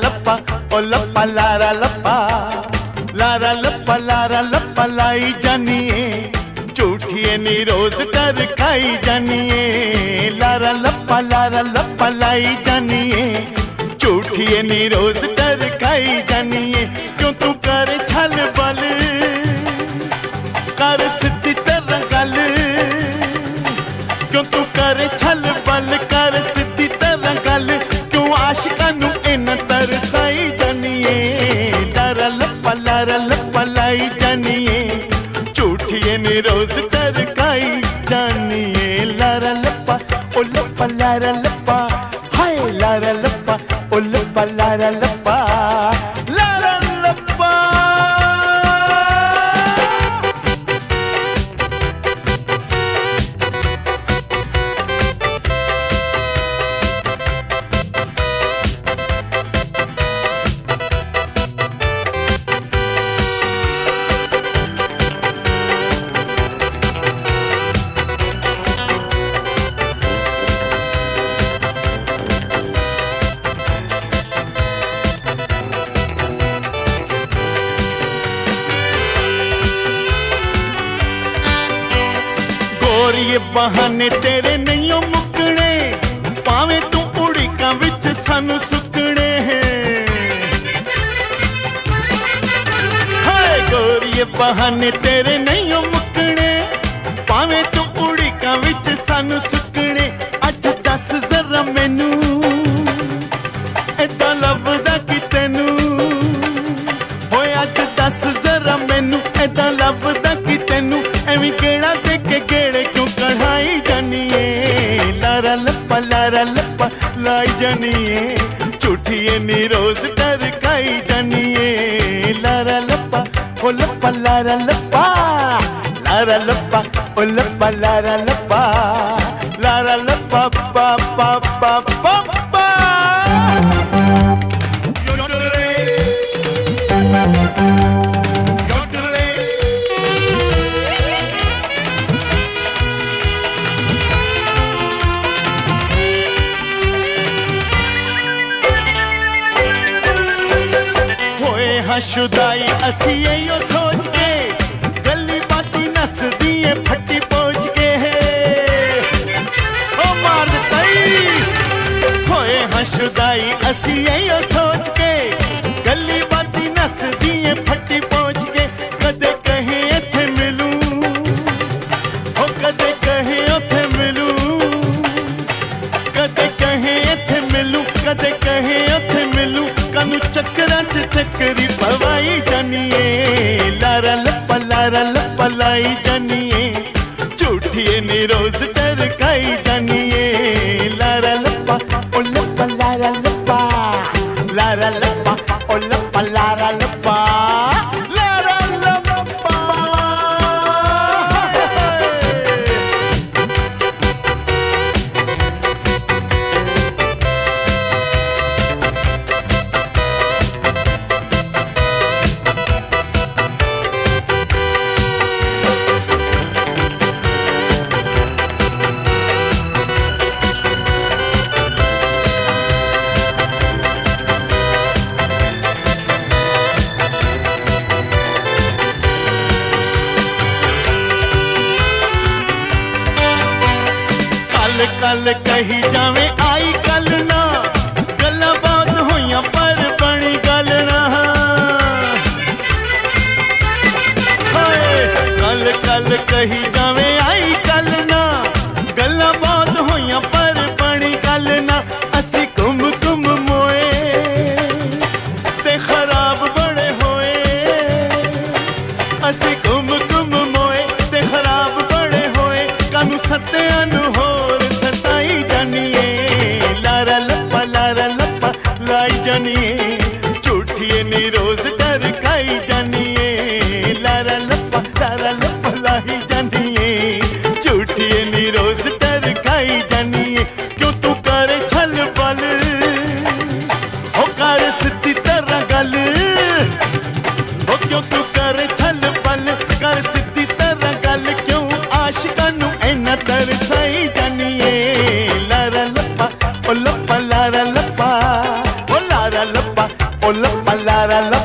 लप्पा ओ लप्पा लारा लप्पा लाई जानिए झूठिए नी रोज डर खाई जानिए लारा लप्पा लाई जानिए झूठिए नी रोज डर खाई जानिए क्यों तू कर छल बल कर सिद्धी तरह गल क्यों तू कर छल बल कर सिद्धी तरह गल क्यों आशिकां नू इन्ना तरसाई जानिए लारा लप्पा लाई जानिए झूठिए नी रोज डर खाई जानिए लारा लप्पा ओ लप्पा लारा लप्पा हाय लारा लप्पा ओ लप्पा लारा लप्पा लारा लप्पा। ये बहाने तेरे नहीं हो मुकने पावे तू उड़िका विच सानू सुकने हाय गोरी ये बहाने तेरे नहीं हो मुकने पावे तू उड़िका विच सानू सुकने अज दस जरा मैनू इदां लभदा कि तैनू होए अज दस जरा मैनू इदां लभदा कि तैनू एवें गेड़ा दे के गेड़े क्यों कढ़ाई जानिए लारा लप्पा लाई जानिए झूठिए नी रोज डर खाई जानिए लारा लप्पा ओ लप्पा लारा लप्पा ओ लप्पा लारा लप्पा पा पा पा पा पा। शुदाई असी यो सोच के गली बाती नस दिए फटी पहुंच के ओ मार दई होए हाँ शुदाई असी यो सोच के गली बाती नस दिए फटी पहुंच के कदे कहीं इथे मिलूं हो कदे कहीं उथे मिलूं कदे कहीं इथे मिलूं कदे कहीं उथे मिलूं कानू चक्करां च चक्करी पवाई जानिए लारा लप्पा लाई जानिए झूठिए नी रोज डर खाई जानिए लारा लप्पा ओ लप्पा लारा लप्पा ओ लप्पा लारा लप्पा लारा लप्पा। कल कही जावे आई कल ना गल्लां बहुत होइयां पर बनी गल ना कल कही जावे आई कल ना गल्लां बहुत होइयां पर बनी गल ना असी घुम घुम मोए ते खराब बड़े होए असी घुम घुम मोए ते खराब बड़े होए कानू सत्यां नू होर सताई जानिए लारा लप्पा लाई जानिए झूठिए नी रोज डर खाई जानिए लारा लप्पा लाई जानिए झूठिए नी रोज डर खाई जानिए क्यों तू कर छल बल हो कर सिद्धी तरह गल हो क्यों तू कर छल बल कर सिद्धी तरह गल क्यों आशिकां नू इन्ना तरसाई जानिए लारा लप्पा ओ लप्पा लारा लप्पा ओ लारा लप्पा ओ लप्पा लारा